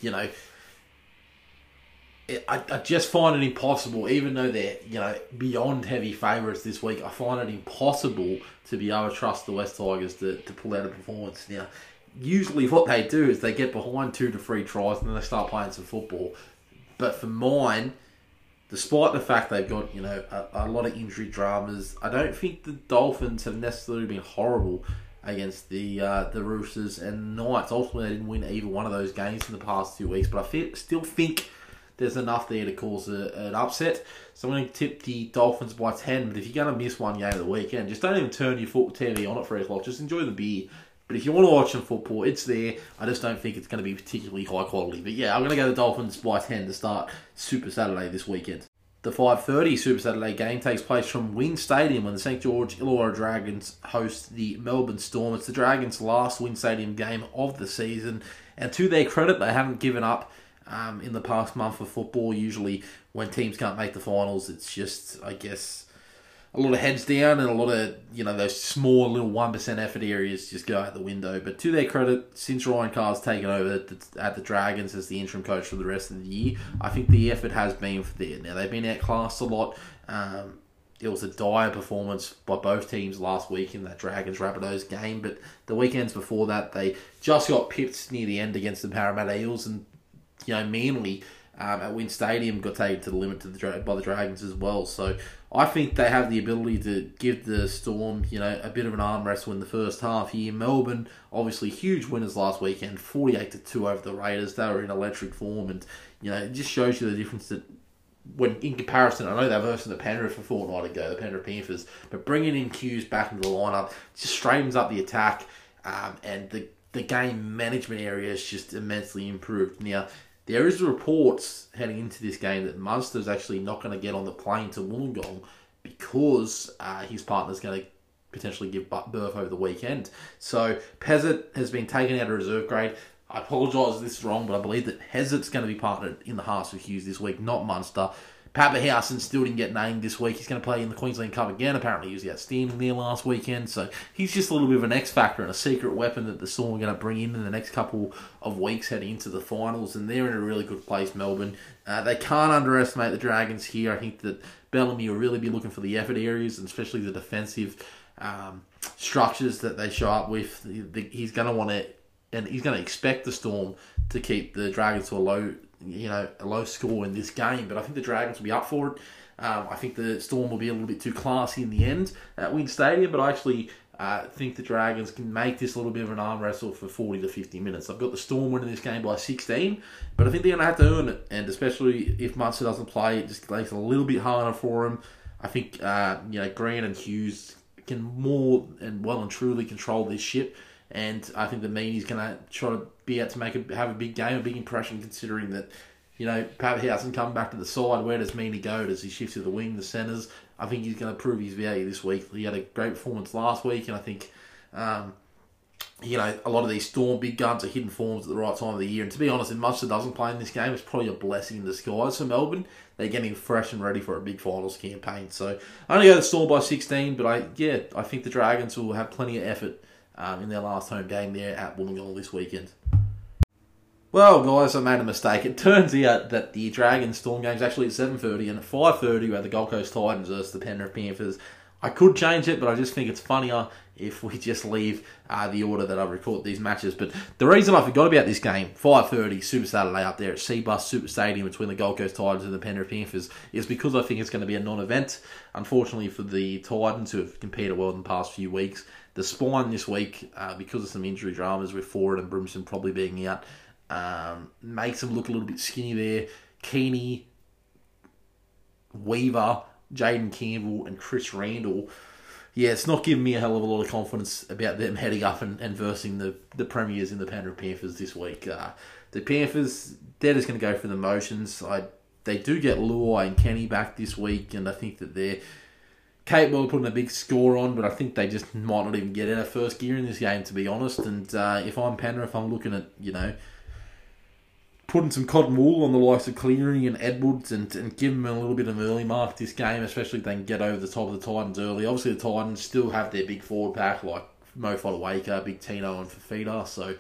I just find it impossible, even though they're, beyond heavy favourites this week, I find it impossible to be able to trust the West Tigers to pull out a performance. Now, usually what they do is they get behind 2 to 3 tries and then they start playing some football. But for mine, despite the fact they've got, a lot of injury dramas, I don't think the Dolphins have necessarily been horrible against the Roosters and Knights. Ultimately, they didn't win either one of those games in the past 2 weeks, but I still think there's enough there to cause an upset. So I'm going to tip the Dolphins by 10, but if you're going to miss one game of the weekend, just don't even turn your TV on at 3 o'clock. Just enjoy the beer. But if you want to watch some football, it's there. I just don't think it's going to be particularly high quality. But yeah, I'm going to go the Dolphins by 10 to start Super Saturday this weekend. The 5:30 Super Saturday game takes place from WIN Stadium when the St George Illawarra Dragons host the Melbourne Storm. It's the Dragons' last WIN Stadium game of the season. And to their credit, they haven't given up in the past month of football. Usually when teams can't make the finals, it's just, I guess, a lot of heads down and a lot of, those small little 1% effort areas just go out the window. But to their credit, since Ryan Carr's taken over at the Dragons as the interim coach for the rest of the year, I think the effort has been there. Now, they've been outclassed a lot. It was a dire performance by both teams last week in that Dragons-Rabbitohs game, but the weekends before that, they just got pipped near the end against the Parramatta Eels, and Manly at WIN Stadium got taken to the limit by the Dragons as well. So I think they have the ability to give the Storm, a bit of an arm wrestle in the first half here. Melbourne, obviously huge winners last weekend, 48-2 over the Raiders. They were in electric form, and it just shows you the difference that when in comparison, I know they versus the Penrith a fortnight ago, the Penrith Panthers, but bringing in Hughes back into the lineup just straightens up the attack, and the game management area is just immensely improved. Now, there is reports heading into this game that Munster's actually not going to get on the plane to Wollongong because his partner's going to potentially give birth over the weekend. So Pezzett has been taken out of reserve grade. I apologise if this is wrong, but I believe that Hezzett's going to be partnered in the halves with Hughes this week, not Munster. Papenhuyzen still didn't get named this week. He's going to play in the Queensland Cup again. Apparently he was outstanding there last weekend. So he's just a little bit of an X factor and a secret weapon that the Storm are going to bring in the next couple of weeks heading into the finals. And they're in a really good place, Melbourne. They can't underestimate the Dragons here. I think that Bellamy will really be looking for the effort areas, and especially the defensive structures that they show up with. He's going to want to, and he's going to expect the Storm to keep the Dragons to a low score in this game, but I think the Dragons will be up for it. I think the Storm will be a little bit too classy in the end at WIN Stadium, but I actually think the Dragons can make this a little bit of an arm wrestle for 40 to 50 minutes. I've got the Storm winning this game by 16, but I think they're going to have to earn it, and especially if Munster doesn't play, it just makes it a little bit harder for him. I think Grant and Hughes can more and well and truly control this ship, and I think that Meany's going to try to be out to have a big game, a big impression, considering that, Papenhuyzen come back to the side. Where does Meany go? Does he shift to the wing, the centres? I think he's going to prove his value this week. He had a great performance last week, and I think, a lot of these Storm big guns are hitting forms at the right time of the year. And to be honest, if Munster doesn't play in this game, it's probably a blessing in disguise for Melbourne. They're getting fresh and ready for a big finals campaign. So I only go the Storm by 16, but I think the Dragons will have plenty of effort in their last home game there at Wollongong this weekend. Well, guys, I made a mistake. It turns out that the Dragons Storm game's actually at 7:30, and at 5:30 we have the Gold Coast Titans versus the Penrith Panthers. I could change it, but I just think it's funnier if we just leave the order that I record these matches. But the reason I forgot about this game, 5:30 Super Saturday up there at Cbus Super Stadium between the Gold Coast Titans and the Penrith Panthers, is because I think it's going to be a non-event. Unfortunately for the Titans, who have competed well in the past few weeks, the spine this week, because of some injury dramas with Ford and Brimson probably being out, makes them look a little bit skinny there. Keeney, Weaver, Jaden Campbell and Chris Randall, yeah, it's not giving me a hell of a lot of confidence about them heading up and versing the premiers in the Penrith Panthers this week. The Panthers, they're just going to go through the motions. They do get Luai and Kenny back this week, and I think that they're capable of putting a big score on, but I think they just might not even get out of first gear in this game, to be honest. And if I'm Penrith, I'm looking at, putting some cotton wool on the likes of Cleary and Edwards and give them a little bit of an early mark this game, especially if they can get over the top of the Titans early. Obviously, the Titans still have their big forward pack like Mo Fodawaker, Big Tino and Fafita. So,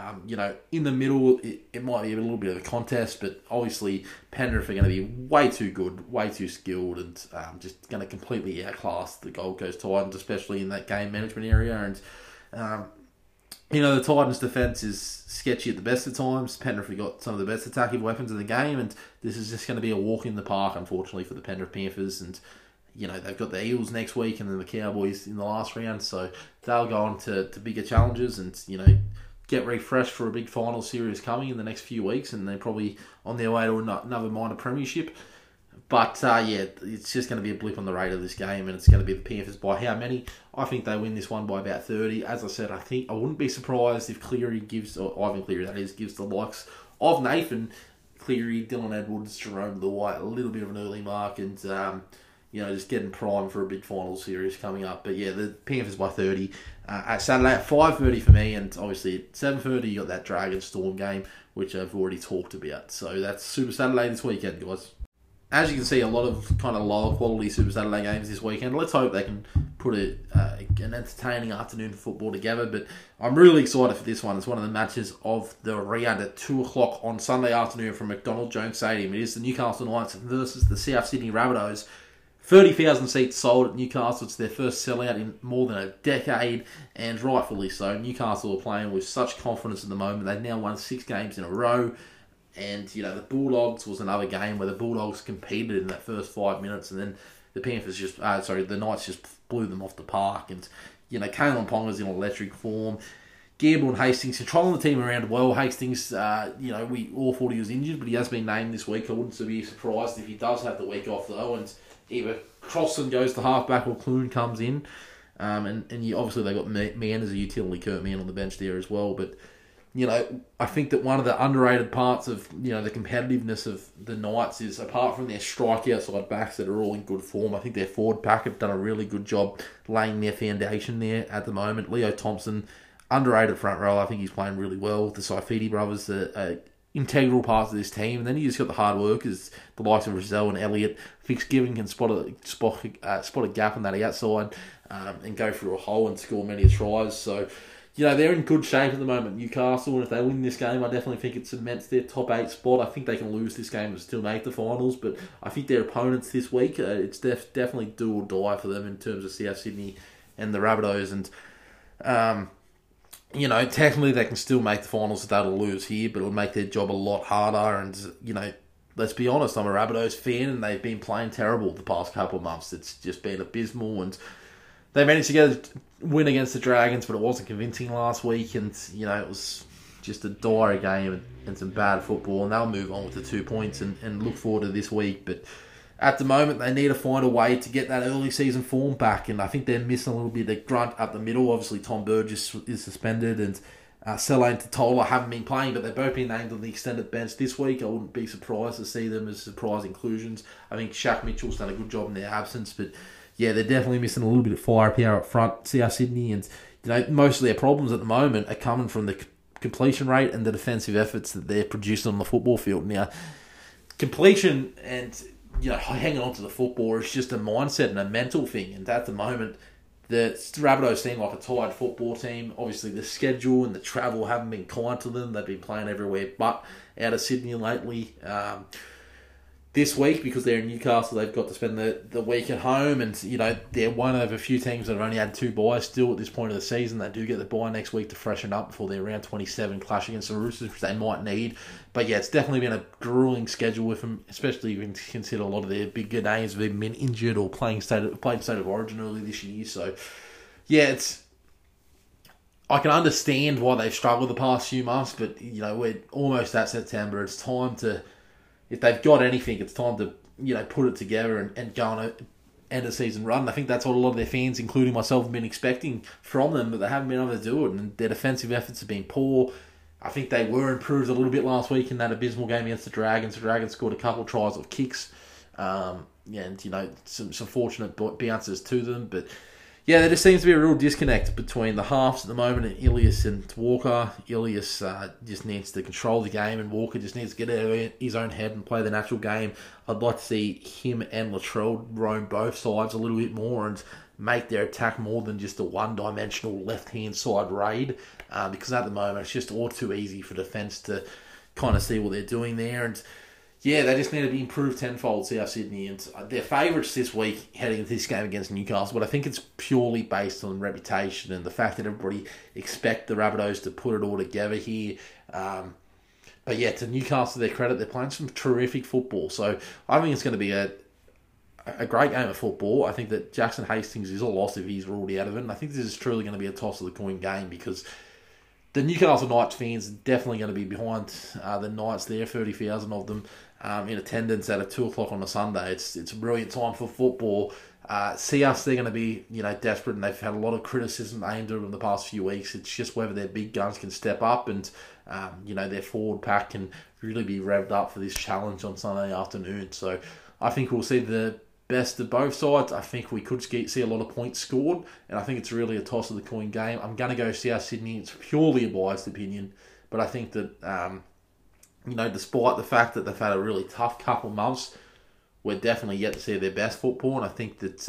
in the middle, it might be a little bit of a contest, but obviously Penrith are going to be way too good, way too skilled, and just going to completely outclass the Gold Coast Titans, especially in that game management area. And, the Titans' defence is sketchy at the best of times. Penrith have got some of the best attacking weapons in the game, and this is just going to be a walk in the park, unfortunately, for the Penrith Panthers. And they've got the Eels next week and then the Cowboys in the last round, so they'll go on to bigger challenges and, get refreshed for a big final series coming in the next few weeks, and they're probably on their way to another minor premiership. But, it's just going to be a blip on the radar this game, and it's going to be the Panthers by how many? I think they win this one by about 30. As I said, I wouldn't be surprised if Cleary gives, or Ivan Cleary that is, gives the likes of Nathan Cleary, Dylan Edwards, Jerome Luai a little bit of an early mark, and just getting primed for a big final series coming up. But yeah, the Panthers by 30 at Saturday at 5:30 for me, and obviously at 7:30 you got that Dragon Storm game, which I've already talked about. So that's Super Saturday this weekend, guys. As you can see, a lot of kind of lower quality Super Saturday games this weekend. Let's hope they can put an entertaining afternoon of football together. But I'm really excited for this one. It's one of the matches of the round at 2 o'clock on Sunday afternoon from McDonald Jones Stadium. It is the Newcastle Knights versus the South Sydney Rabbitohs. 30,000 seats sold at Newcastle. It's their first sellout in more than a decade, and rightfully so. Newcastle are playing with such confidence at the moment. They've now won 6 games in a row. And, the Bulldogs was another game where the Bulldogs competed in that first 5 minutes, and then the the Knights just blew them off the park. And, Kalen Ponga's in electric form. Gamble and Hastings controlling the team around well. Hastings, we all thought he was injured, but he has been named this week. I wouldn't be surprised if he does have the week off, though, and either Crossan goes to halfback or Clune comes in. Obviously they've got Mann as a utility, Kurt Mann on the bench there as well, but I think that one of the underrated parts of, the competitiveness of the Knights is, apart from their strike outside backs that are all in good form, I think their forward pack have done a really good job laying their foundation there at the moment. Leo Thompson, underrated front row, I think he's playing really well. The Saifidi brothers are integral parts of this team. And then you just got the hard workers, the likes of Rizzo and Elliott. Fitzgibbon can spot a gap on that outside and go through a hole and score many tries. So, they're in good shape at the moment, Newcastle, and if they win this game, I definitely think it cements their top 8 spot. I think they can lose this game and still make the finals, but I think their opponents this week, it's definitely do or die for them in terms of South Sydney and the Rabbitohs, and technically they can still make the finals if they'll lose here, but it'll make their job a lot harder, and, let's be honest, I'm a Rabbitohs fan, and they've been playing terrible the past couple of months. It's just been abysmal, and they managed to get a win against the Dragons, but it wasn't convincing last week, and, it was just a dire game and some bad football, and they'll move on with the 2 points and look forward to this week. But at the moment, they need to find a way to get that early season form back, and I think they're missing a little bit of grunt up the middle. Obviously, Tom Burgess is suspended, and Sele and Totola haven't been playing, but they've both been named on the extended bench this week. I wouldn't be surprised to see them as surprise inclusions. I think Shaq Mitchell's done a good job in their absence, but yeah, they're definitely missing a little bit of firepower up front, South Sydney, and most of their problems at the moment are coming from the completion rate and the defensive efforts that they're producing on the football field. Now, completion and hanging on to the football is just a mindset and a mental thing, and at the moment, the Rabbitohs seem like a tired football team. Obviously, the schedule and the travel haven't been kind to them. They've been playing everywhere but out of Sydney lately. This week, because they're in Newcastle, they've got to spend the week at home, and they're one of a few teams that have only had 2 buys still at this point of the season. They do get the buy next week to freshen up before their round 27 clash against the Roosters, which they might need. But yeah, it's definitely been a grueling schedule with them, especially when you consider a lot of their bigger names have even been injured or played state of origin early this year. So yeah, I can understand why they've struggled the past few months, but we're almost at September. It's time to, if they've got anything, it's time to put it together and go on end of season run. I think that's what a lot of their fans, including myself, have been expecting from them, but they haven't been able to do it, and their defensive efforts have been poor. I think they were improved a little bit last week in that abysmal game against the Dragons. The Dragons scored a couple of tries off kicks, and some fortunate bounces to them, but yeah, there just seems to be a real disconnect between the halves at the moment and Ilias and Walker. Ilias just needs to control the game, and Walker just needs to get out of his own head and play the natural game. I'd like to see him and Latrell roam both sides a little bit more and make their attack more than just a one-dimensional left-hand side raid, because at the moment it's just all too easy for defence to kind of see what they're doing there. And yeah, they just need to be improved tenfold, South Sydney. And they're favourites this week heading into this game against Newcastle, but I think it's purely based on reputation and the fact that everybody expect the Rabbitohs to put it all together here. But yeah, to Newcastle, to their credit, they're playing some terrific football. So I think it's going to be a great game of football. I think that Jackson Hastings is a loss if he's ruled out of it. And I think this is truly going to be a toss of the coin game, because the Newcastle Knights fans are definitely going to be behind the Knights there, 30,000 of them in attendance at 2 o'clock on a Sunday. It's a brilliant time for football. See us, they're going to be desperate, and they've had a lot of criticism aimed at them in the past few weeks. It's just whether their big guns can step up and their forward pack can really be revved up for this challenge on Sunday afternoon. So I think we'll see the best of both sides. I think we could see a lot of points scored, and I think it's really a toss of the coin game. I'm going to go South Sydney. It's purely a biased opinion, but I think that despite the fact that they've had a really tough couple of months, we're definitely yet to see their best football, and I think that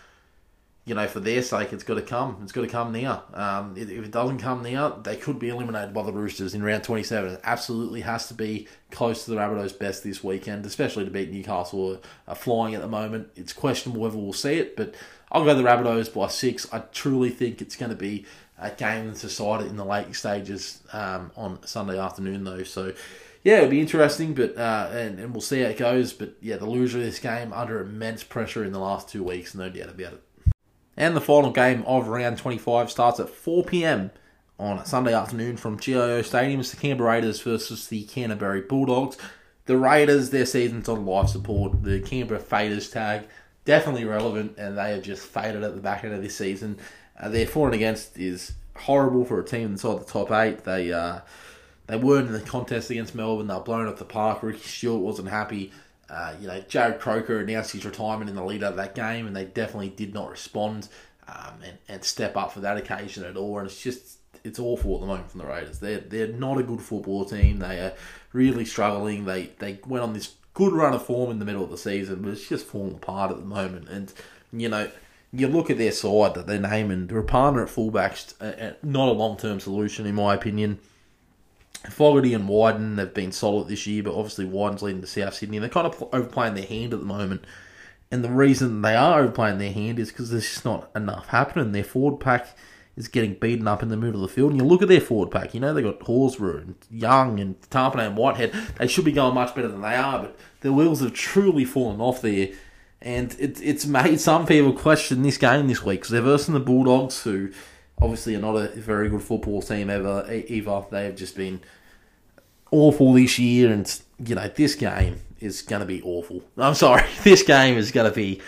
for their sake, it's got to come. It's got to come now. If it doesn't come now, they could be eliminated by the Roosters in round 27. It absolutely has to be close to the Rabbitohs' best this weekend, especially to beat Newcastle, who are flying at the moment. It's questionable whether we'll see it, but I'll go the Rabbitohs by 6. I truly think it's going to be a game that's decided in the late stages on Sunday afternoon, though. So yeah, it'll be interesting, but and we'll see how it goes. But yeah, the loser of this game under immense pressure in the last 2 weeks, no doubt about it. And the final game of round 25 starts at 4 p.m. on Sunday afternoon from GIO Stadium. It's the Canberra Raiders versus the Canterbury Bulldogs. The Raiders, their season's on life support. The Canberra Faders tag, definitely relevant, and they have just faded at the back end of this season. Their for and against is horrible for a team inside the top 8. They weren't in the contest against Melbourne. They were blown off the park. Ricky Stewart wasn't happy. Jared Croker announced his retirement in the lead up of that game, and they definitely did not respond and step up for that occasion at all. And it's awful at the moment from the Raiders. They're not a good football team. They are really struggling. They went on this good run of form in the middle of the season, but it's just falling apart at the moment. And you look at their side that they're naming. Rapana at fullback's not a long-term solution in my opinion. Fogarty and Wyden have been solid this year, but obviously Wyden's leading to South Sydney. They're kind of overplaying their hand at the moment. And the reason they are overplaying their hand is because there's just not enough happening. Their forward pack is getting beaten up in the middle of the field. And you look at their forward pack, they've got Horsburgh and Young and Tarpanay and Whitehead. They should be going much better than they are, but the wheels have truly fallen off there. And it's made some people question this game this week because they're versing the Bulldogs, who obviously are not a very good football team either. They have just been awful this year, and this game is going to be awful. I'm sorry, this game is going to be.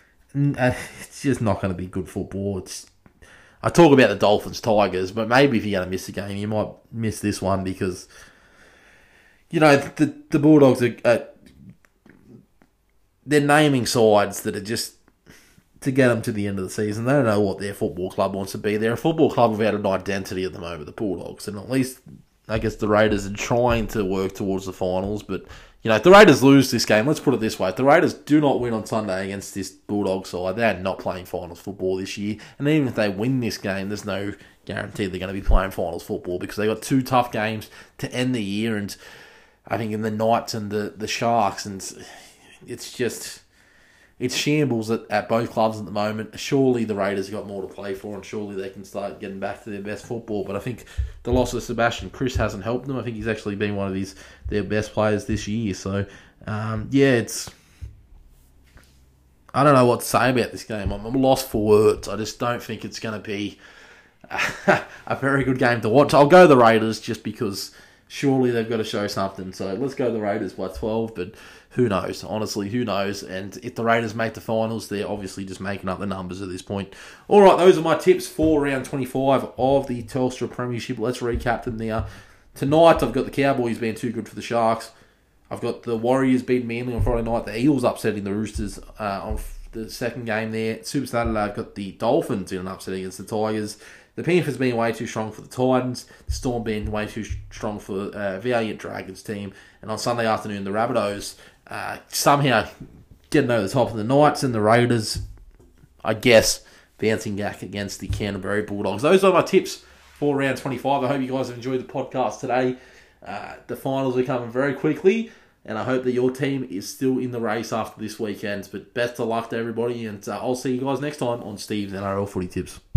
It's just not going to be good football. I talk about the Dolphins Tigers, but maybe if you're going to miss a game, you might miss this one because the Bulldogs are they're naming sides that are just to get them to the end of the season. They don't know what their football club wants to be. They're a football club without an identity at the moment, the Bulldogs. And at least, I guess, the Raiders are trying to work towards the finals. But, if the Raiders lose this game, let's put it this way. If the Raiders do not win on Sunday against this Bulldogs side, they're not playing finals football this year. And even if they win this game, there's no guarantee they're going to be playing finals football because they've got 2 tough games to end the year. And I think in the Knights and the Sharks, and it's shambles at both clubs at the moment. Surely the Raiders have got more to play for, and surely they can start getting back to their best football. But I think the loss of Sebastian Kris hasn't helped them. I think he's actually been one of their best players this year. So, it's... I don't know what to say about this game. I'm lost for words. I just don't think it's going to be a very good game to watch. I'll go the Raiders just because surely they've got to show something. So let's go the Raiders by 12. But who knows? Honestly, who knows? And if the Raiders make the finals, they're obviously just making up the numbers at this point. All right, those are my tips for round 25 of the Telstra Premiership. Let's recap them now. Tonight, I've got the Cowboys being too good for the Sharks. I've got the Warriors beating Manly on Friday night. The Eagles upsetting the Roosters on the second game there. Super Saturday, I've got the Dolphins in an upset against the Tigers. The Panthers being way too strong for the Titans. The Storm being way too strong for the Valiant Dragons team. And on Sunday afternoon, the Rabbitohs somehow getting over the top of the Knights, and the Raiders, I guess, bouncing back against the Canterbury Bulldogs. Those are my tips for round 25. I hope you guys have enjoyed the podcast today. The finals are coming very quickly, and I hope that your team is still in the race after this weekend. But best of luck to everybody, and I'll see you guys next time on Steve's NRL Footy Tips.